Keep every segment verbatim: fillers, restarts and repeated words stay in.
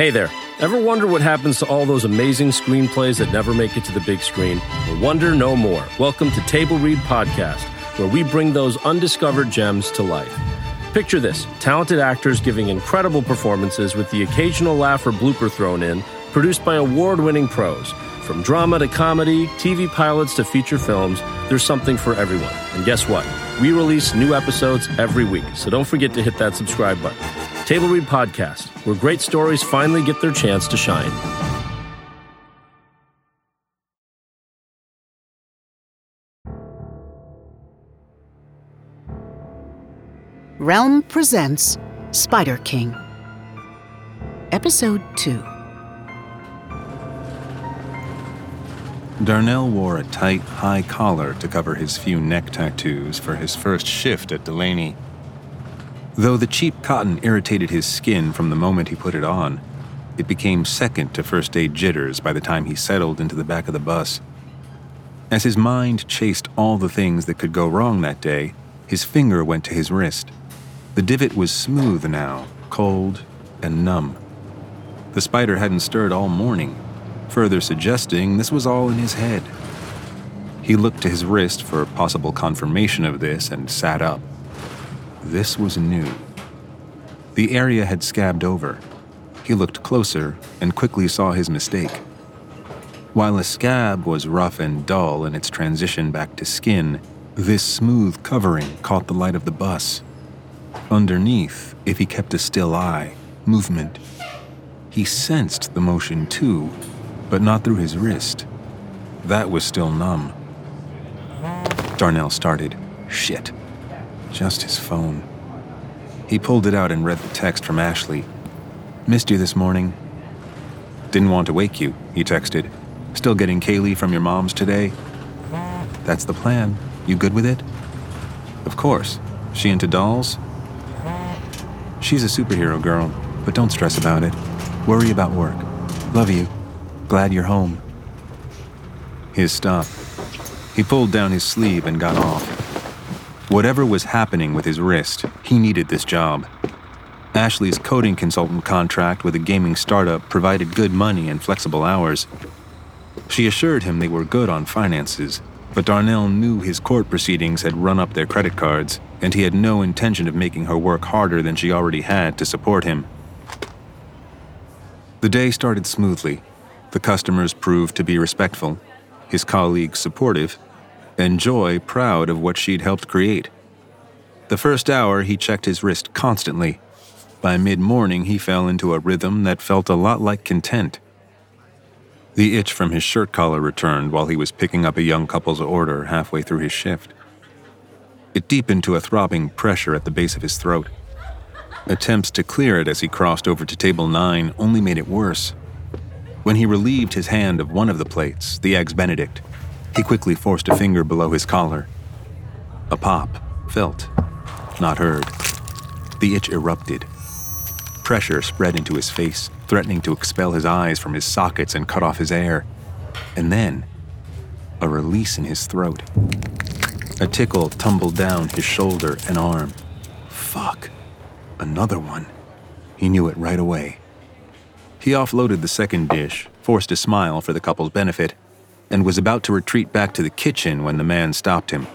Hey there. Ever wonder what happens to all those amazing screenplays that never make it to the big screen? Well, wonder no more. Welcome to Table Read Podcast, where we bring those undiscovered gems to life. Picture this, talented actors giving incredible performances with the occasional laugh or blooper thrown in, produced by award-winning pros. From drama to comedy, T V pilots to feature films, there's something for everyone. And guess what? We release new episodes every week, so don't forget to hit that subscribe button. Table Read Podcast, where great stories finally get their chance to shine. Realm presents Spider King. Episode two. Darnell wore a tight, high collar to cover his few neck tattoos for his first shift at Delaney. Though the cheap cotton irritated his skin from the moment he put it on, it became second to first-day jitters by the time he settled into the back of the bus. As his mind chased all the things that could go wrong that day, his finger went to his wrist. The divot was smooth now, cold and numb. The spider hadn't stirred all morning, further suggesting this was all in his head. He looked to his wrist for possible confirmation of this and sat up. This was new. The area had scabbed over. He looked closer and quickly saw his mistake. While a scab was rough and dull in its transition back to skin, this smooth covering caught the light of the bus. Underneath, if he kept a still eye, movement. He sensed the motion too, but not through his wrist. That was still numb. Darnell started. Shit. Just his phone. He pulled it out and read the text from Ashley. Missed you this morning. Didn't want to wake you, he texted. Still getting Kaylee from your mom's today? That's the plan. You good with it? Of course. She into dolls? She's a superhero girl, but don't stress about it. Worry about work. Love you. Glad you're home. His stop. He pulled down his sleeve and got off. Whatever was happening with his wrist, he needed this job. Ashley's coding consultant contract with a gaming startup provided good money and flexible hours. She assured him they were good on finances, but Darnell knew his court proceedings had run up their credit cards, and he had no intention of making her work harder than she already had to support him. The day started smoothly. The customers proved to be respectful, his colleagues supportive, and Joy proud of what she'd helped create. The first hour, he checked his wrist constantly. By mid-morning, he fell into a rhythm that felt a lot like content. The itch from his shirt collar returned while he was picking up a young couple's order halfway through his shift. It deepened to a throbbing pressure at the base of his throat. Attempts to clear it as he crossed over to table nine only made it worse. When he relieved his hand of one of the plates, the Eggs Benedict, he quickly forced a finger below his collar. A pop, felt, not heard. The itch erupted. Pressure spread into his face, threatening to expel his eyes from his sockets and cut off his air. And then, a release in his throat. A tickle tumbled down his shoulder and arm. Fuck. Another one. He knew it right away. He offloaded the second dish, forced a smile for the couple's benefit, and was about to retreat back to the kitchen when the man stopped him.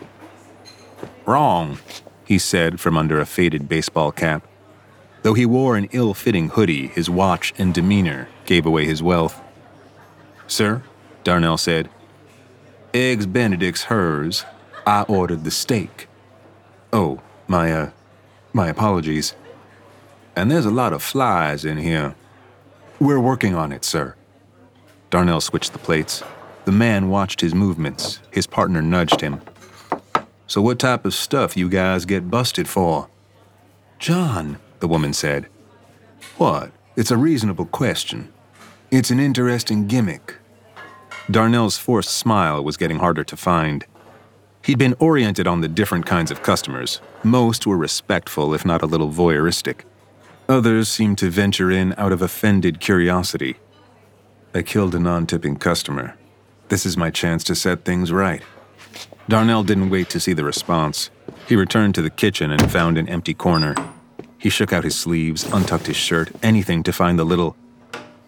Wrong, he said from under a faded baseball cap. Though he wore an ill-fitting hoodie, his watch and demeanor gave away his wealth. Sir, Darnell said. Eggs Benedict's hers. I ordered the steak. Oh, my, uh, my apologies. And there's a lot of flies in here. We're working on it, sir. Darnell switched the plates. The man watched his movements. His partner nudged him. So what type of stuff you guys get busted for? John, the woman said. What? It's a reasonable question. It's an interesting gimmick. Darnell's forced smile was getting harder to find. He'd been oriented on the different kinds of customers. Most were respectful, if not a little voyeuristic. Others seemed to venture in out of offended curiosity. I killed a non-tipping customer. This is my chance to set things right. Darnell didn't wait to see the response. He returned to the kitchen and found an empty corner. He shook out his sleeves, untucked his shirt, anything to find the little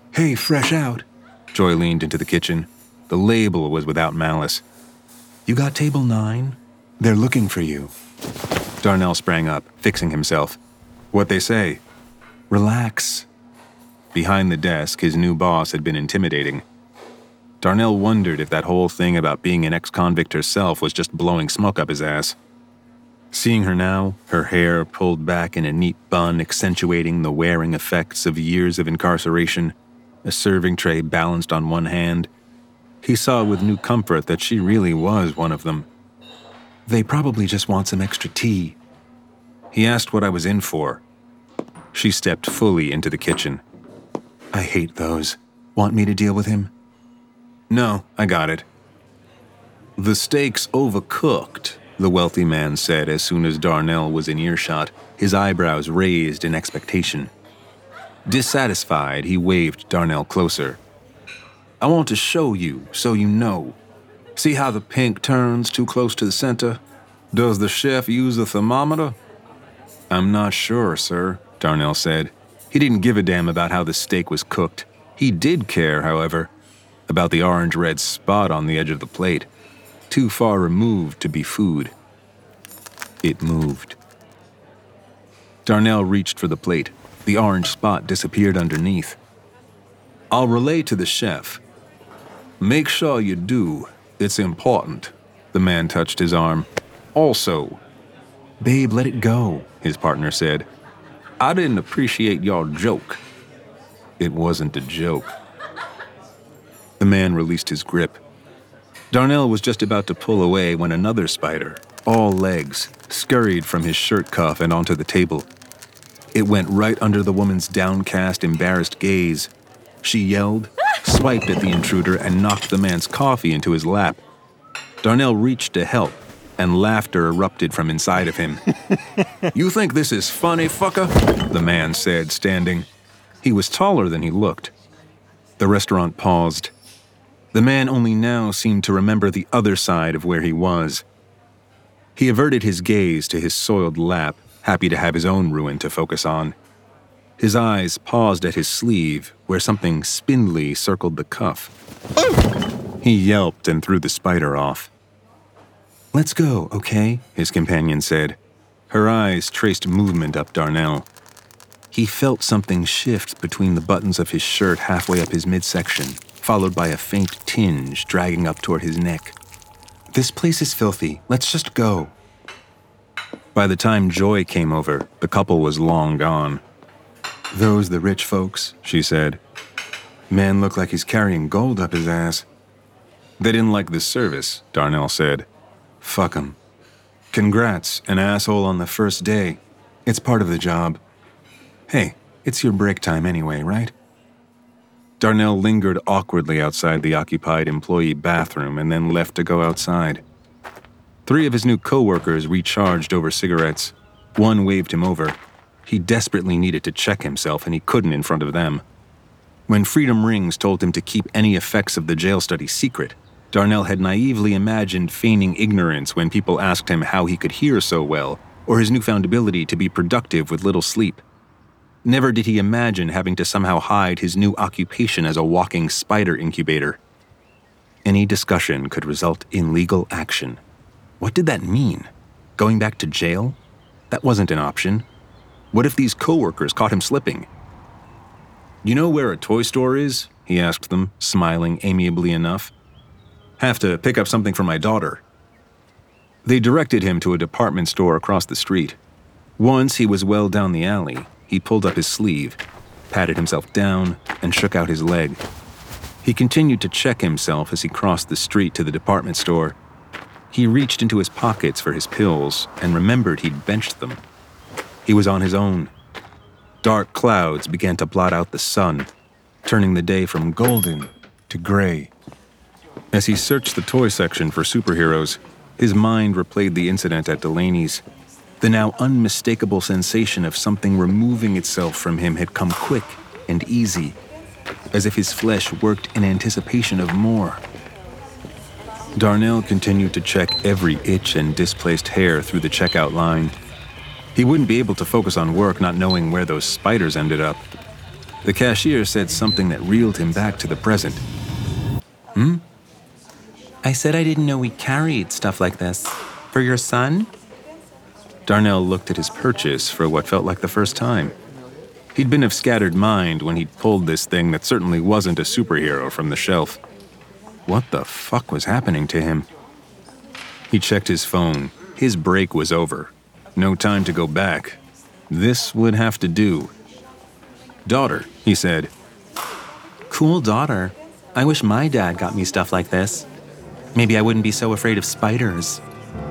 Hey, fresh out. Joy leaned into the kitchen. The label was without malice. You got table nine? They're looking for you. Darnell sprang up, fixing himself. What'd they say? Relax. Behind the desk, his new boss had been intimidating. Darnell wondered if that whole thing about being an ex-convict herself was just blowing smoke up his ass. Seeing her now, her hair pulled back in a neat bun accentuating the wearing effects of years of incarceration, a serving tray balanced on one hand, he saw with new comfort that she really was one of them. They probably just want some extra tea. He asked what I was in for. She stepped fully into the kitchen. I hate those. Want me to deal with him? No, I got it. The steak's overcooked, the wealthy man said as soon as Darnell was in earshot, his eyebrows raised in expectation. Dissatisfied, he waved Darnell closer. I want to show you, so you know. See how the pink turns too close to the center? Does the chef use a thermometer? I'm not sure, sir, Darnell said. He didn't give a damn about how the steak was cooked. He did care, however, about the orange-red spot on the edge of the plate, too far removed to be food. It moved. Darnell reached for the plate. The orange spot disappeared underneath. I'll relay to the chef. Make sure you do. It's important. The man touched his arm. Also, babe, let it go, his partner said. I didn't appreciate your joke. It wasn't a joke. The man released his grip. Darnell was just about to pull away when another spider, all legs, scurried from his shirt cuff and onto the table. It went right under the woman's downcast, embarrassed gaze. She yelled, swiped at the intruder, and knocked the man's coffee into his lap. Darnell reached to help, and laughter erupted from inside of him. You think this is funny, fucker? The man said, standing. He was taller than he looked. The restaurant paused. The man only now seemed to remember the other side of where he was. He averted his gaze to his soiled lap, happy to have his own ruin to focus on. His eyes paused at his sleeve, where something spindly circled the cuff. He yelped and threw the spider off. Let's go, okay? His companion said. Her eyes traced movement up Darnell. He felt something shift between the buttons of his shirt halfway up his midsection, followed by a faint tinge dragging up toward his neck. This place is filthy. Let's just go. By the time Joy came over, the couple was long gone. Those the rich folks, she said. Man looked like he's carrying gold up his ass. They didn't like the service, Darnell said. Fuck 'em. Congrats, an asshole on the first day. It's part of the job. Hey, it's your break time anyway, right? Darnell lingered awkwardly outside the occupied employee bathroom and then left to go outside. Three of his new co-workers recharged over cigarettes. One waved him over. He desperately needed to check himself, and he couldn't in front of them. When Freedom Rings told him to keep any effects of the jail study secret, Darnell had naively imagined feigning ignorance when people asked him how he could hear so well, or his newfound ability to be productive with little sleep. Never did he imagine having to somehow hide his new occupation as a walking spider incubator. Any discussion could result in legal action. What did that mean? Going back to jail? That wasn't an option. What if these co-workers caught him slipping? You know where a toy store is? He asked them, smiling amiably enough. Have to pick up something for my daughter. They directed him to a department store across the street. Once he was well down the alley, he pulled up his sleeve, patted himself down, and shook out his leg. He continued to check himself as he crossed the street to the department store. He reached into his pockets for his pills and remembered he'd benched them. He was on his own. Dark clouds began to blot out the sun, turning the day from golden to gray. As he searched the toy section for superheroes, his mind replayed the incident at Delaney's. The now unmistakable sensation of something removing itself from him had come quick and easy, as if his flesh worked in anticipation of more. Darnell continued to check every itch and displaced hair through the checkout line. He wouldn't be able to focus on work not knowing where those spiders ended up. The cashier said something that reeled him back to the present. Hmm? I said I didn't know we carried stuff like this. For your son? Darnell looked at his purchase for what felt like the first time. He'd been of scattered mind when he'd pulled this thing that certainly wasn't a superhero from the shelf. What the fuck was happening to him? He checked his phone. His break was over. No time to go back. This would have to do. Daughter, he said. Cool daughter. I wish my dad got me stuff like this. Maybe I wouldn't be so afraid of spiders.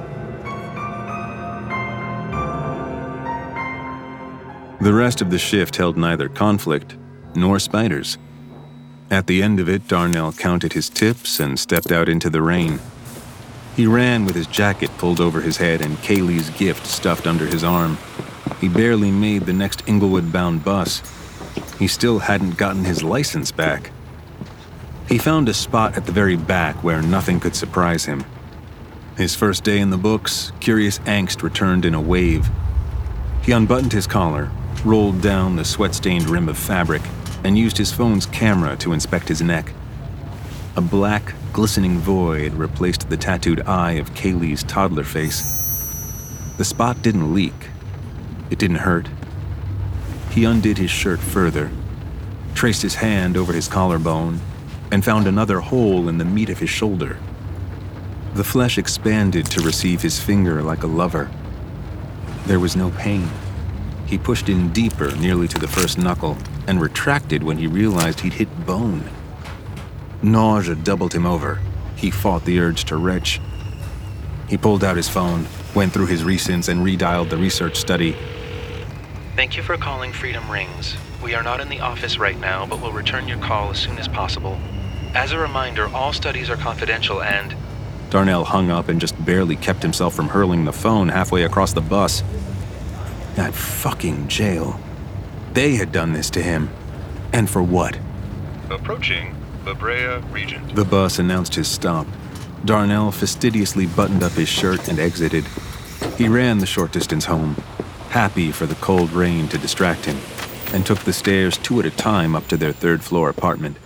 The rest of the shift held neither conflict nor spiders. At the end of it, Darnell counted his tips and stepped out into the rain. He ran with his jacket pulled over his head and Kaylee's gift stuffed under his arm. He barely made the next Inglewood-bound bus. He still hadn't gotten his license back. He found a spot at the very back where nothing could surprise him. His first day in the books, curious angst returned in a wave. He unbuttoned his collar, rolled down the sweat-stained rim of fabric, and used his phone's camera to inspect his neck. A black, glistening void replaced the tattooed eye of Kaylee's toddler face. The spot didn't leak. It didn't hurt. He undid his shirt further, traced his hand over his collarbone, and found another hole in the meat of his shoulder. The flesh expanded to receive his finger like a lover. There was no pain. He pushed in deeper, nearly to the first knuckle, and retracted when he realized he'd hit bone. Nausea doubled him over. He fought the urge to retch. He pulled out his phone, went through his recents, and redialed the research study. Thank you for calling Freedom Rings. We are not in the office right now, but will return your call as soon as possible. As a reminder, all studies are confidential and... Darnell hung up and just barely kept himself from hurling the phone halfway across the bus. That fucking jail. They had done this to him. And for what? Approaching La Brea Regent. The bus announced his stop. Darnell fastidiously buttoned up his shirt and exited. He ran the short distance home, happy for the cold rain to distract him, and took the stairs two at a time up to their third-floor apartment.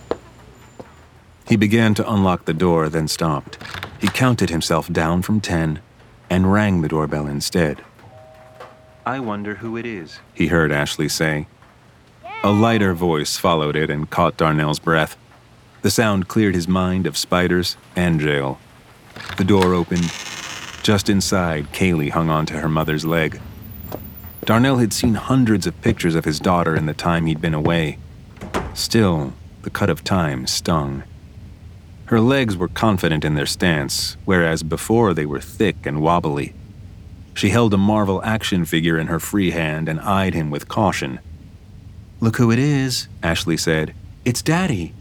He began to unlock the door, then stopped. He counted himself down from ten and rang the doorbell instead. I wonder who it is, he heard Ashley say. A lighter voice followed it and caught Darnell's breath. The sound cleared his mind of spiders and jail. The door opened. Just inside, Kaylee hung onto her mother's leg. Darnell had seen hundreds of pictures of his daughter in the time he'd been away. Still, the cut of time stung. Her legs were confident in their stance, whereas before they were thick and wobbly. She held a Marvel action figure in her free hand and eyed him with caution. Look who it is, Ashley said. It's Daddy.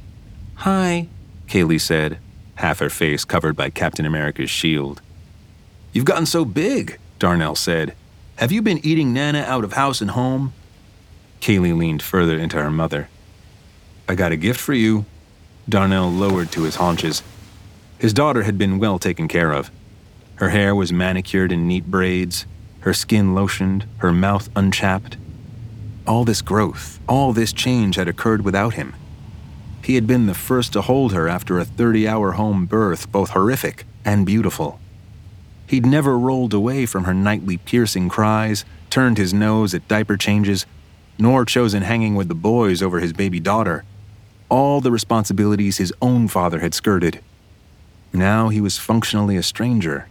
Hi, Kaylee said, half her face covered by Captain America's shield. You've gotten so big, Darnell said. Have you been eating Nana out of house and home? Kaylee leaned further into her mother. I got a gift for you. Darnell lowered to his haunches. His daughter had been well taken care of. Her hair was manicured in neat braids, her skin lotioned, her mouth unchapped. All this growth, all this change had occurred without him. He had been the first to hold her after a thirty-hour home birth, both horrific and beautiful. He'd never rolled away from her nightly piercing cries, turned his nose at diaper changes, nor chosen hanging with the boys over his baby daughter. All the responsibilities his own father had skirted. Now he was functionally a stranger.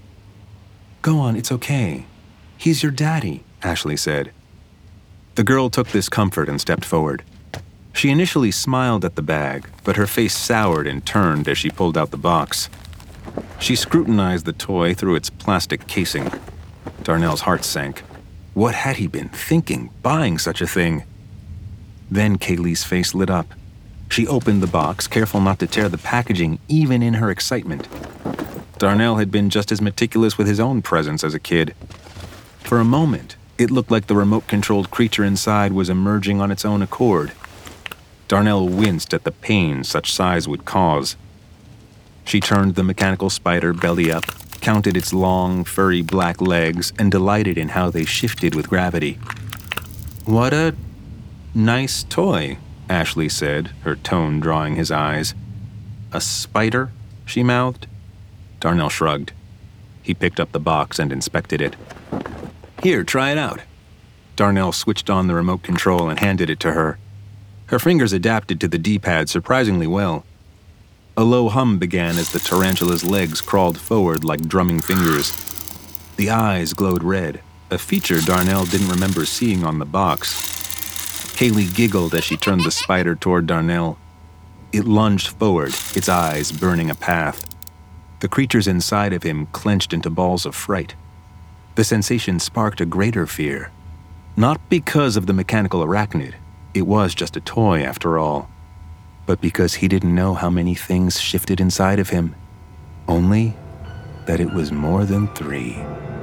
Go on, it's okay. He's your daddy, Ashley said. The girl took this comfort and stepped forward. She initially smiled at the bag, but her face soured and turned as she pulled out the box. She scrutinized the toy through its plastic casing. Darnell's heart sank. What had he been thinking, buying such a thing? Then Kaylee's face lit up. She opened the box, careful not to tear the packaging, even in her excitement. Darnell had been just as meticulous with his own presents as a kid. For a moment, it looked like the remote-controlled creature inside was emerging on its own accord. Darnell winced at the pain such size would cause. She turned the mechanical spider belly up, counted its long, furry black legs, and delighted in how they shifted with gravity. What a nice toy, Ashley said, her tone drawing his eyes. A spider? She mouthed. Darnell shrugged. He picked up the box and inspected it. Here, try it out. Darnell switched on the remote control and handed it to her. Her fingers adapted to the D-pad surprisingly well. A low hum began as the tarantula's legs crawled forward like drumming fingers. The eyes glowed red, a feature Darnell didn't remember seeing on the box. Kaylee giggled as she turned the spider toward Darnell. It lunged forward, its eyes burning a path. The creatures inside of him clenched into balls of fright. The sensation sparked a greater fear. Not because of the mechanical arachnid, it was just a toy after all, but because he didn't know how many things shifted inside of him, only that it was more than three.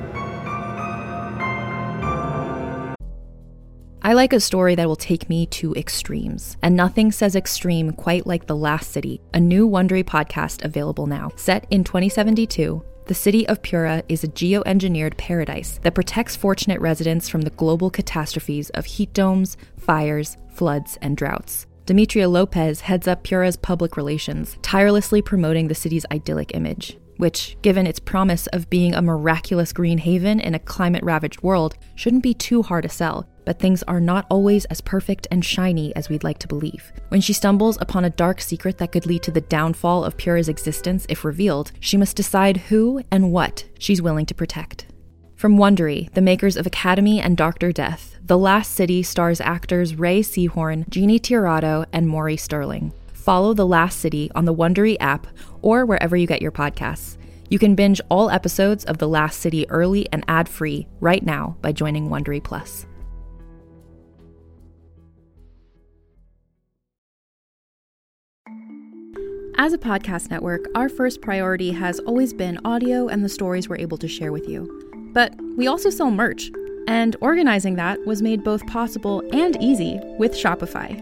I like a story that will take me to extremes, and nothing says extreme quite like The Last City, a new Wondery podcast available now. Set in twenty seventy-two, the city of Pura is a geoengineered paradise that protects fortunate residents from the global catastrophes of heat domes, fires, floods, and droughts. Demetria Lopez heads up Pura's public relations, tirelessly promoting the city's idyllic image, which, given its promise of being a miraculous green haven in a climate-ravaged world, shouldn't be too hard to sell. But things are not always as perfect and shiny as we'd like to believe. When she stumbles upon a dark secret that could lead to the downfall of Pura's existence if revealed, she must decide who and what she's willing to protect. From Wondery, the makers of Academy and Doctor Death, The Last City stars actors Ray Seahorn, Jeannie Tirado, and Maury Sterling. Follow The Last City on the Wondery app or wherever you get your podcasts. You can binge all episodes of The Last City early and ad-free right now by joining Wondery Plus. As a podcast network, our first priority has always been audio and the stories we're able to share with you. But we also sell merch, and organizing that was made both possible and easy with Shopify.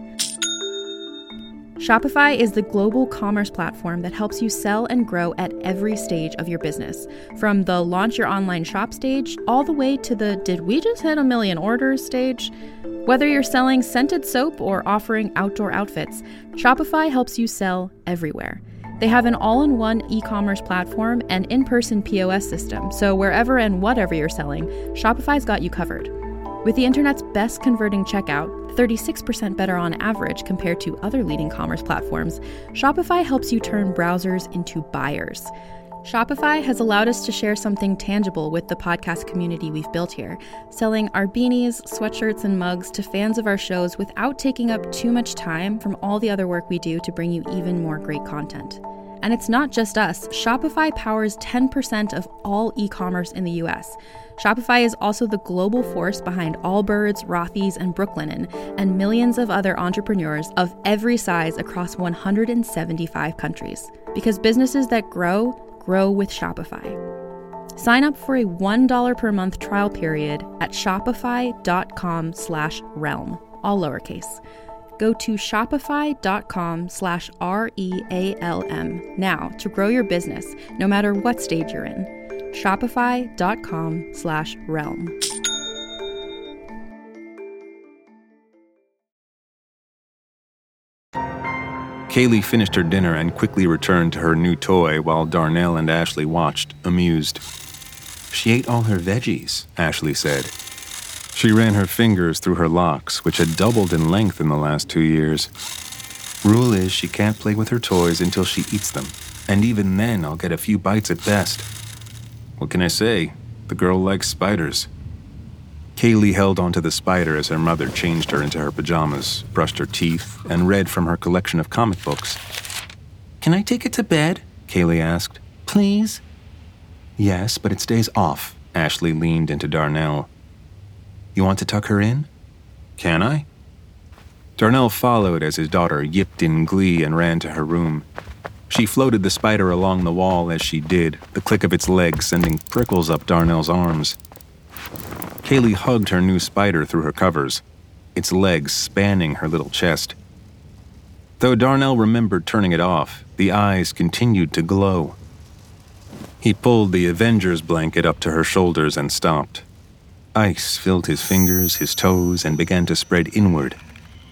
Shopify is the global commerce platform that helps you sell and grow at every stage of your business, from the launch your online shop stage all the way to the did we just hit a million orders stage. Whether you're selling scented soap or offering outdoor outfits, Shopify helps you sell everywhere. They have an all-in-one e-commerce platform and in-person P O S system, so wherever and whatever you're selling, Shopify's got you covered. With the internet's best converting checkout, thirty-six percent better on average compared to other leading commerce platforms, Shopify helps you turn browsers into buyers. Shopify has allowed us to share something tangible with the podcast community we've built here, selling our beanies, sweatshirts, and mugs to fans of our shows without taking up too much time from all the other work we do to bring you even more great content. And it's not just us. Shopify powers ten percent of all e-commerce in the U S. Shopify is also the global force behind Allbirds, Rothy's, and Brooklinen, and millions of other entrepreneurs of every size across one hundred seventy-five countries. Because businesses that grow, grow with Shopify. Sign up for a one dollar per month trial period at shopify.com slash realm, all lowercase. Go to shopify.com slash R-E-A-L-M now to grow your business, no matter what stage you're in. Shopify.com slash realm. Kaylee finished her dinner and quickly returned to her new toy while Darnell and Ashley watched, amused. She ate all her veggies, Ashley said. She ran her fingers through her locks, which had doubled in length in the last two years. Rule is she can't play with her toys until she eats them, and even then I'll get a few bites at best. What can I say? The girl likes spiders. Kaylee held onto the spider as her mother changed her into her pajamas, brushed her teeth, and read from her collection of comic books. Can I take it to bed? Kaylee asked. Please? Yes, but it stays off. Ashley leaned into Darnell. You want to tuck her in? Can I? Darnell followed as his daughter yipped in glee and ran to her room. She floated the spider along the wall as she did, the click of its legs sending prickles up Darnell's arms. Kaylee hugged her new spider through her covers, its legs spanning her little chest. Though Darnell remembered turning it off, the eyes continued to glow. He pulled the Avengers blanket up to her shoulders and stopped. Ice filled his fingers, his toes, and began to spread inward.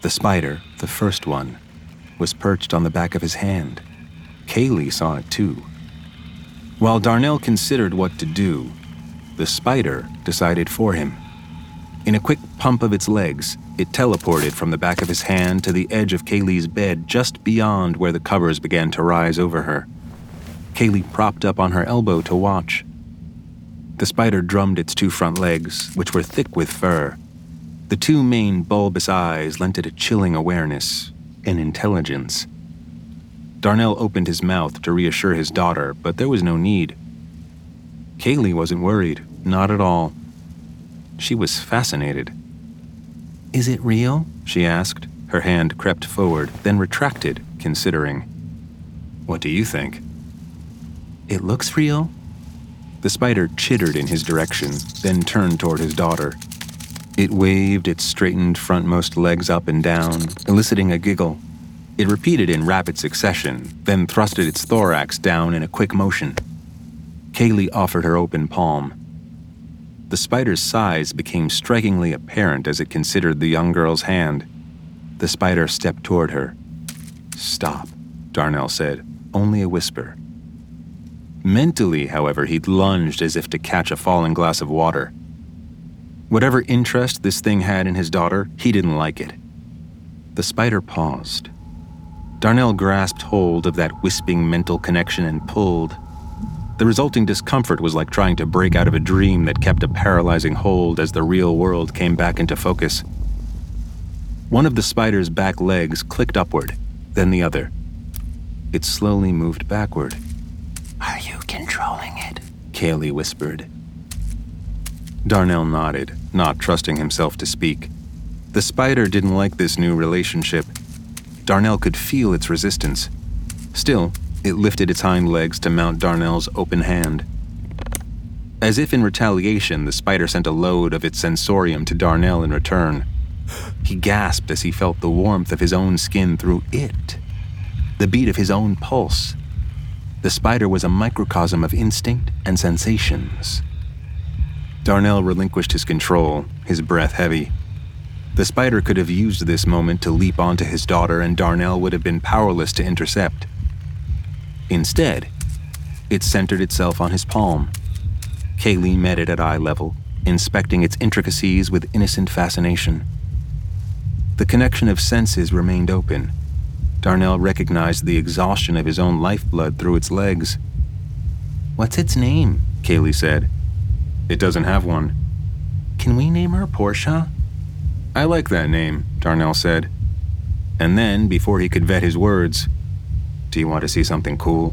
The spider, the first one, was perched on the back of his hand. Kaylee saw it too. While Darnell considered what to do, the spider decided for him. In a quick pump of its legs, it teleported from the back of his hand to the edge of Kaylee's bed just beyond where the covers began to rise over her. Kaylee propped up on her elbow to watch. The spider drummed its two front legs, which were thick with fur. The two main bulbous eyes lent it a chilling awareness and intelligence. Darnell opened his mouth to reassure his daughter, but there was no need. Kaylee wasn't worried, not at all. She was fascinated. "Is it real?" she asked. Her hand crept forward, then retracted, considering. "What do you think?" "It looks real." The spider chittered in his direction, then turned toward his daughter. It waved its straightened frontmost legs up and down, eliciting a giggle. It repeated in rapid succession, then thrusted its thorax down in a quick motion. Kaylee offered her open palm. The spider's size became strikingly apparent as it considered the young girl's hand. The spider stepped toward her. "Stop," Darnell said, only a whisper. Mentally, however, he'd lunged as if to catch a falling glass of water. Whatever interest this thing had in his daughter, he didn't like it. The spider paused. Darnell grasped hold of that wisping mental connection and pulled. The resulting discomfort was like trying to break out of a dream that kept a paralyzing hold as the real world came back into focus. One of the spider's back legs clicked upward, then the other. It slowly moved backward. "Are you controlling it?" Kaylee whispered. Darnell nodded, not trusting himself to speak. The spider didn't like this new relationship. Darnell could feel its resistance. Still, it lifted its hind legs to mount Darnell's open hand. As if in retaliation, the spider sent a load of its sensorium to Darnell in return. He gasped as he felt the warmth of his own skin through it, the beat of his own pulse. The spider was a microcosm of instinct and sensations. Darnell relinquished his control, his breath heavy. The spider could have used this moment to leap onto his daughter, and Darnell would have been powerless to intercept. Instead, it centered itself on his palm. Kaylee met it at eye level, inspecting its intricacies with innocent fascination. The connection of senses remained open. Darnell recognized the exhaustion of his own lifeblood through its legs. "What's its name?" Kaylee said. "It doesn't have one." "Can we name her Portia?" "I like that name," Darnell said. And then, before he could vet his words, "Do you want to see something cool?"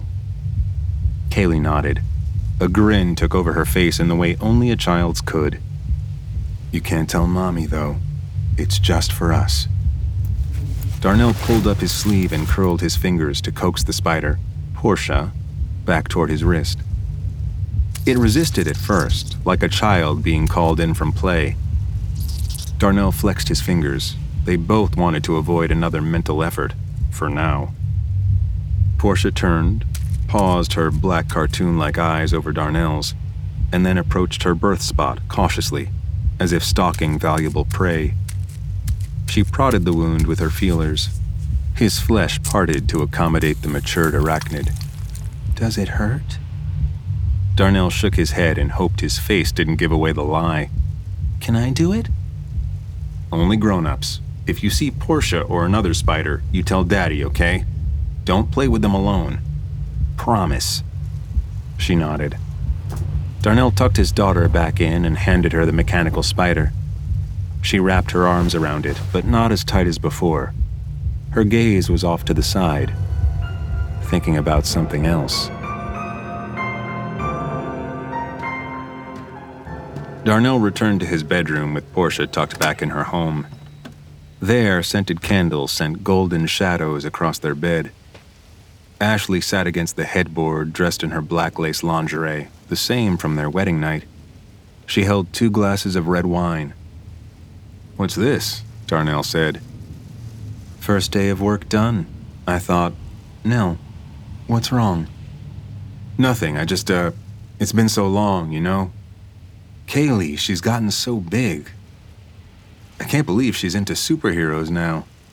Kaylee nodded. A grin took over her face in the way only a child's could. "You can't tell Mommy, though. It's just for us." Darnell pulled up his sleeve and curled his fingers to coax the spider, Portia, back toward his wrist. It resisted at first, like a child being called in from play. Darnell flexed his fingers. They both wanted to avoid another mental effort, for now. Portia turned, paused her black cartoon-like eyes over Darnell's, and then approached her birth spot cautiously, as if stalking valuable prey. She prodded the wound with her feelers. His flesh parted to accommodate the matured arachnid. "Does it hurt?" Darnell shook his head and hoped his face didn't give away the lie. "Can I do it?" "Only grown-ups. If you see Portia or another spider, you tell Daddy, okay? Don't play with them alone. Promise." She nodded. Darnell tucked his daughter back in and handed her the mechanical spider. She wrapped her arms around it, but not as tight as before. Her gaze was off to the side, thinking about something else. Darnell returned to his bedroom with Portia tucked back in her home. There, scented candles sent golden shadows across their bed. Ashley sat against the headboard, dressed in her black lace lingerie, the same from their wedding night. She held two glasses of red wine. "What's this?" Darnell said. "First day of work done," I thought. "Nell, what's wrong?" "Nothing, I just, uh, it's been so long, you know? Kaylee, she's gotten so big. I can't believe she's into superheroes now."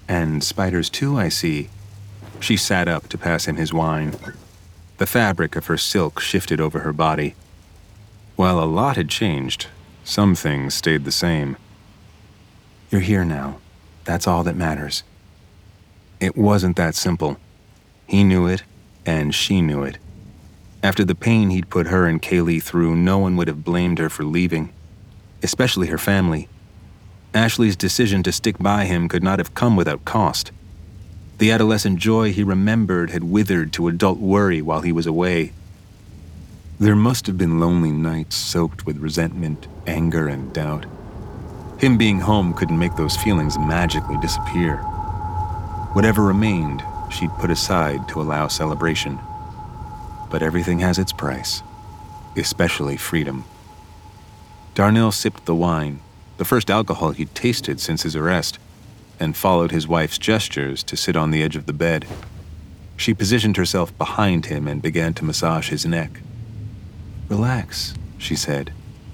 And spiders too, I see. She sat up to pass him his wine. The fabric of her silk shifted over her body. While a lot had changed, some things stayed the same. You're here now. That's all that matters. It wasn't that simple. He knew it, and she knew it. After the pain he'd put her and Kaylee through, no one would have blamed her for leaving, especially her family. Ashley's decision to stick by him could not have come without cost. The adolescent joy he remembered had withered to adult worry while he was away. There must have been lonely nights soaked with resentment, anger, and doubt. Him being home couldn't make those feelings magically disappear. Whatever remained, she'd put aside to allow celebration. But everything has its price, especially freedom. Darnell sipped the wine, the first alcohol he'd tasted since his arrest, and followed his wife's gestures to sit on the edge of the bed. She positioned herself behind him and began to massage his neck. "Relax," she said.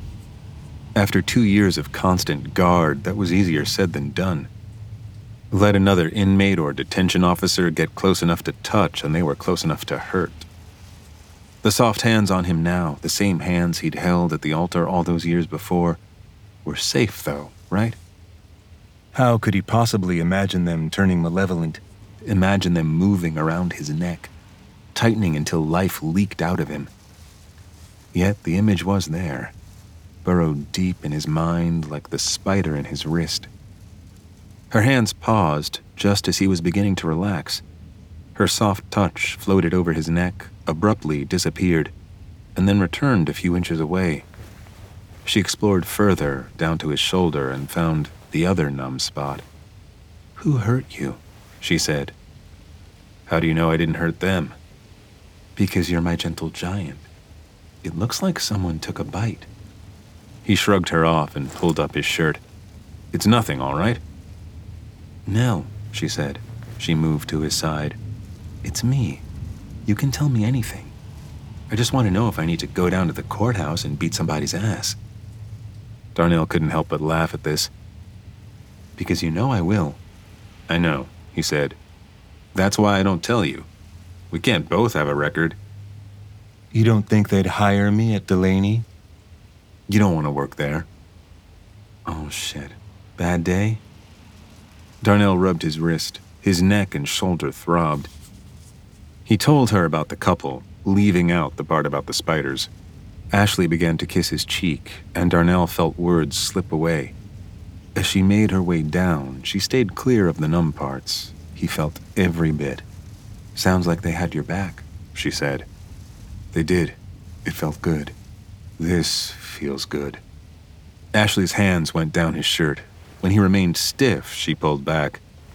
After two years of constant guard, that was easier said than done. Let another inmate or detention officer get close enough to touch, and they were close enough to hurt. The soft hands on him now, the same hands he'd held at the altar all those years before, were safe though, right? How could he possibly imagine them turning malevolent, imagine them moving around his neck, tightening until life leaked out of him? Yet the image was there, burrowed deep in his mind like the spider in his wrist. Her hands paused just as he was beginning to relax. Her soft touch floated over his neck, abruptly disappeared, and then returned a few inches away. She explored further down to his shoulder and found the other numb spot. "Who hurt you?" she said. "How do you know I didn't hurt them?" "Because you're my gentle giant. It looks like someone took a bite." He shrugged her off and pulled up his shirt. "It's nothing, all right?" "No," she said. She moved to his side. "It's me. You can tell me anything. I just want to know if I need to go down to the courthouse and beat somebody's ass." Darnell couldn't help but laugh at this. "Because you know I will." "I know," he said. "That's why I don't tell you. We can't both have a record." "You don't think they'd hire me at Delaney?" "You don't want to work there." "Oh, shit. Bad day?" Darnell rubbed his wrist. His neck and shoulder throbbed. He told her about the couple, leaving out the part about the spiders. Ashley began to kiss his cheek, and Darnell felt words slip away. As she made her way down, she stayed clear of the numb parts. He felt every bit. "Sounds like they had your back," she said. "They did. It felt good. This feels good." Ashley's hands went down his shirt. When he remained stiff, she pulled back.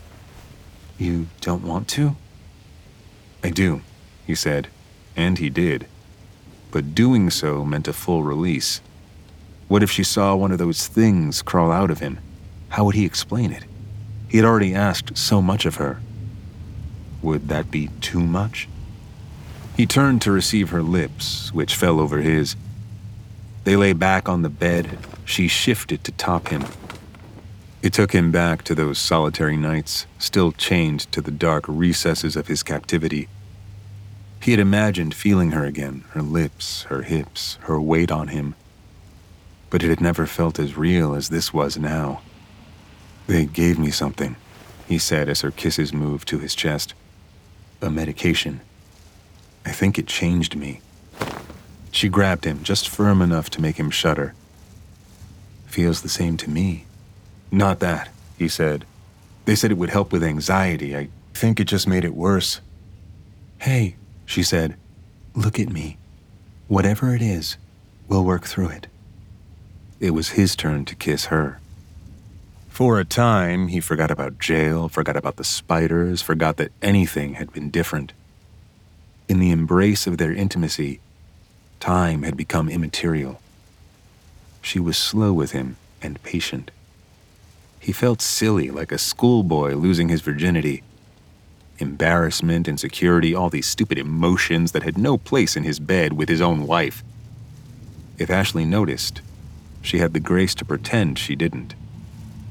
"You don't want to?" "I do," he said, and he did. But doing so meant a full release. What if she saw one of those things crawl out of him? How would he explain it? He had already asked so much of her. Would that be too much? He turned to receive her lips, which fell over his. They lay back on the bed. She shifted to top him. It took him back to those solitary nights, still chained to the dark recesses of his captivity. He had imagined feeling her again, her lips, her hips, her weight on him. But it had never felt as real as this was now. "They gave me something," he said as her kisses moved to his chest. "A medication. I think it changed me." She grabbed him just firm enough to make him shudder. "Feels the same to me." "Not that," he said. "They said it would help with anxiety. I think it just made it worse." "Hey," she said, "look at me. Whatever it is, we'll work through it." It was his turn to kiss her. For a time, he forgot about jail, forgot about the spiders, forgot that anything had been different. In the embrace of their intimacy, time had become immaterial. She was slow with him and patient. He felt silly, like a schoolboy losing his virginity. Embarrassment, insecurity, all these stupid emotions that had no place in his bed with his own wife. If Ashley noticed, she had the grace to pretend she didn't.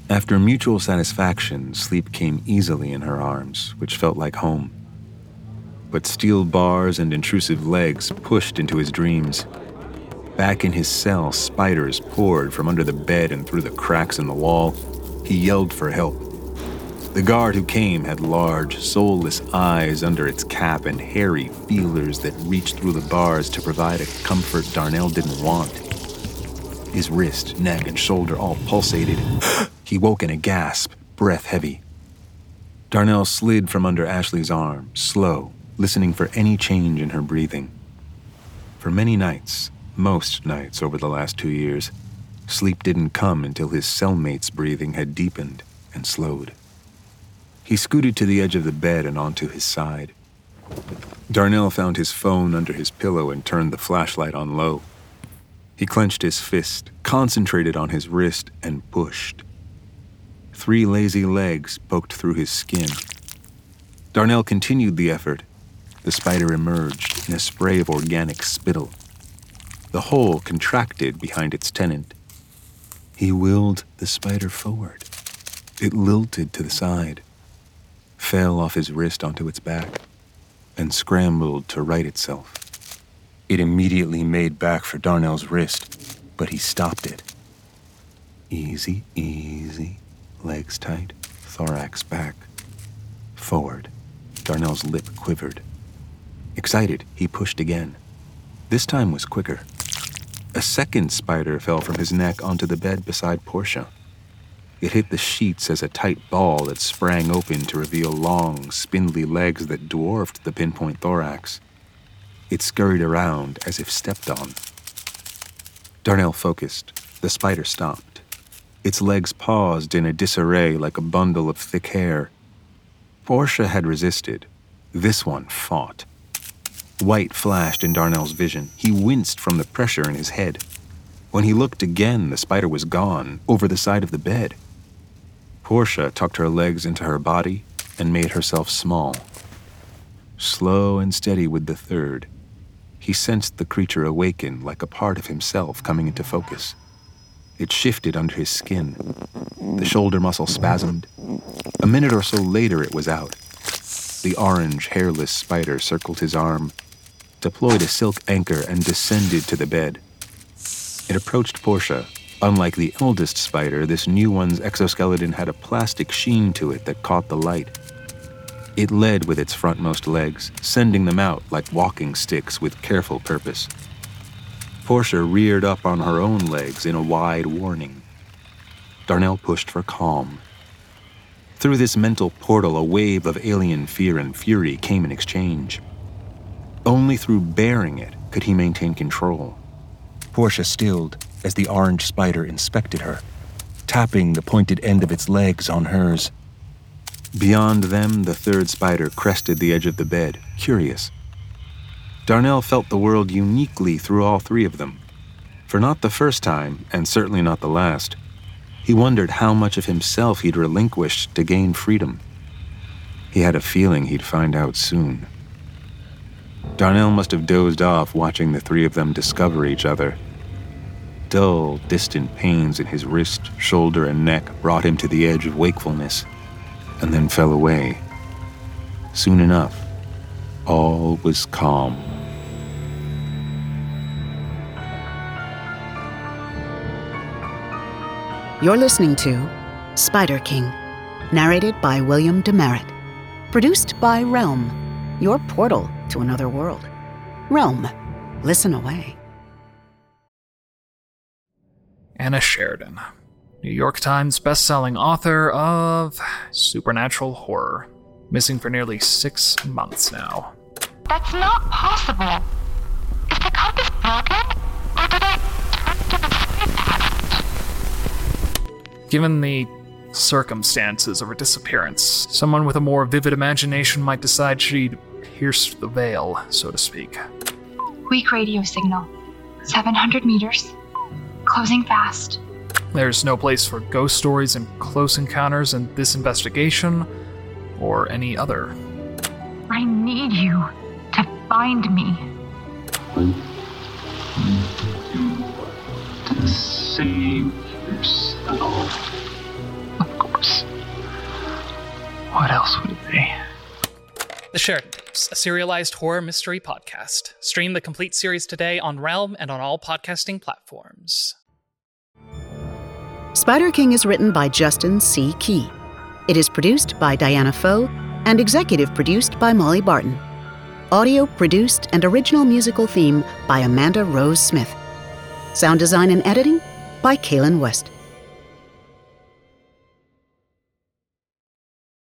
After mutual satisfaction, sleep came easily in her arms, which felt like home. But steel bars and intrusive legs pushed into his dreams. Back in his cell, spiders poured from under the bed and through the cracks in the wall. He yelled for help. The guard who came had large, soulless eyes under its cap and hairy feelers that reached through the bars to provide a comfort Darnell didn't want. His wrist, neck, and shoulder all pulsated. He woke in a gasp, breath heavy. Darnell slid from under Ashley's arm, slow, listening for any change in her breathing. For many nights, most nights over the last two years, sleep didn't come until his cellmate's breathing had deepened and slowed. He scooted to the edge of the bed and onto his side. Darnell found his phone under his pillow and turned the flashlight on low. He clenched his fist, concentrated on his wrist, and pushed. Three lazy legs poked through his skin. Darnell continued the effort. The spider emerged in a spray of organic spittle. The hole contracted behind its tenant. He willed the spider forward. It lilted to the side, fell off his wrist onto its back, and scrambled to right itself. It immediately made back for Darnell's wrist, but he stopped it. Easy, easy. Legs tight, thorax back. Forward. Darnell's lip quivered. Excited, he pushed again. This time was quicker. A second spider fell from his neck onto the bed beside Portia. It hit the sheets as a tight ball that sprang open to reveal long, spindly legs that dwarfed the pinpoint thorax. It scurried around as if stepped on. Darnell focused. The spider stopped. Its legs paused in a disarray like a bundle of thick hair. Portia had resisted. This one fought. White flashed in Darnell's vision. He winced from the pressure in his head. When he looked again, the spider was gone, over the side of the bed. Portia tucked her legs into her body and made herself small. Slow and steady with the third, he sensed the creature awaken like a part of himself coming into focus. It shifted under his skin. The shoulder muscle spasmed. A minute or so later, it was out. The orange, hairless spider circled his arm, deployed a silk anchor, and descended to the bed. It approached Portia. Unlike the eldest spider, this new one's exoskeleton had a plastic sheen to it that caught the light. It led with its frontmost legs, sending them out like walking sticks with careful purpose. Portia reared up on her own legs in a wide warning. Darnell pushed for calm. Through this mental portal, a wave of alien fear and fury came in exchange. Only through bearing it could he maintain control. Portia stilled as the orange spider inspected her, tapping the pointed end of its legs on hers. Beyond them, the third spider crested the edge of the bed, curious. Darnell felt the world uniquely through all three of them. For not the first time, and certainly not the last, he wondered how much of himself he'd relinquished to gain freedom. He had a feeling he'd find out soon. Darnell must have dozed off watching the three of them discover each other. Dull, distant pains in his wrist, shoulder, and neck brought him to the edge of wakefulness, and then fell away. Soon enough, all was calm. You're listening to Spider King, narrated by William Demerit. Produced by Realm, your portal to another world. Realm, listen away. Anna Sheridan, New York Times bestselling author of supernatural horror, missing for nearly six months now. That's not possible. Is the compass broken, or did I turn to the side pattern? Given the circumstances of her disappearance, someone with a more vivid imagination might decide she'd pierced the veil, so to speak. Weak radio signal. seven hundred meters. Closing fast. There's no place for ghost stories and close encounters in this investigation, or any other. I need you to find me. To save yourself. What else would it be? The Sheridan Tapes, a serialized horror mystery podcast. Stream the complete series today on Realm and on all podcasting platforms. Spider King is written by Justin C. Key. It is produced by Diana Foe and executive produced by Molly Barton. Audio produced and original musical theme by Amanda Rose Smith. Sound design and editing by Kaylin West.